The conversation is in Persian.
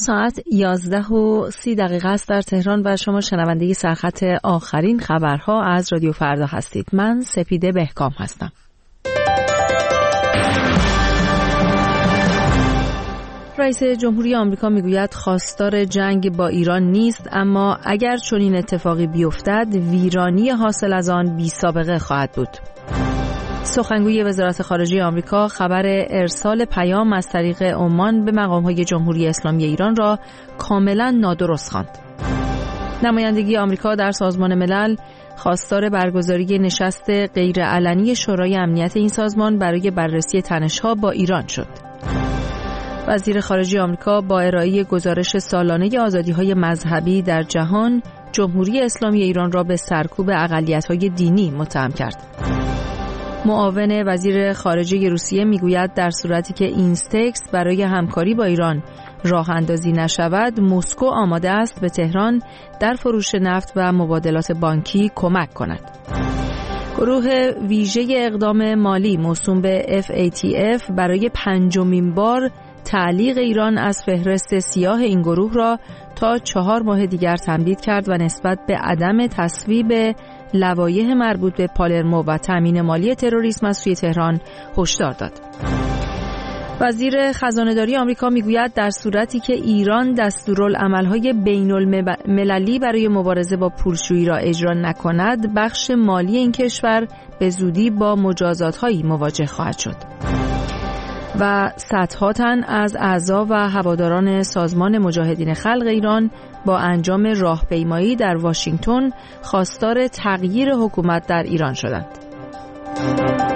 ساعت 11:30 است در تهران و شما شنونده سرخط آخرین خبرها از رادیو فردا هستید. من سپیده بهکام هستم. رئیس جمهوری آمریکا میگوید خواستار جنگ با ایران نیست، اما اگر چنین اتفاقی بیفتد ویرانی حاصل از آن بی‌سابقه خواهد بود. سخنگوی وزارت خارجه آمریکا خبر ارسال پیام از طریق عمان به مقام‌های جمهوری اسلامی ایران را کاملا نادرست خواند. نمایندگی آمریکا در سازمان ملل خواستار برگزاری نشست غیرعلنی شورای امنیت این سازمان برای بررسی تنش‌ها با ایران شد. وزیر خارجه آمریکا با ارائه گزارش سالانه آزادی‌های مذهبی در جهان، جمهوری اسلامی ایران را به سرکوب اقلیت‌های دینی متهم کرد. معاون وزیر خارجه روسیه میگوید در صورتی که اینستکس برای همکاری با ایران راه اندازی نشود، مسکو آماده است به تهران در فروش نفت و مبادلات بانکی کمک کند. گروه ویژه اقدام مالی موسوم به FATF برای 5مین بار تعلیق ایران از فهرست سیاه این گروه را تا 4 ماه دیگر تمدید کرد و نسبت به عدم تصویب لوایح مربوط به پالرمو و تامین مالی تروریسم از سوی تهران هشدار داد. وزیر خزانه‌داری آمریکا میگوید در صورتی که ایران دستورالعمل‌های بین‌المللی برای مبارزه با پولشویی را اجرا نکند، بخش مالی این کشور به زودی با مجازات‌هایی مواجه خواهد شد. و صدها تن از اعضا و هواداران سازمان مجاهدین خلق ایران با انجام راهپیمایی در واشنگتن خواستار تغییر حکومت در ایران شدند.